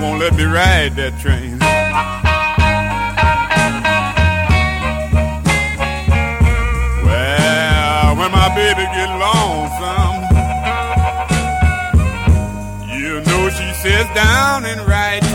won't let me ride that train. Well, when my baby get lonesome, you know she sits down and writes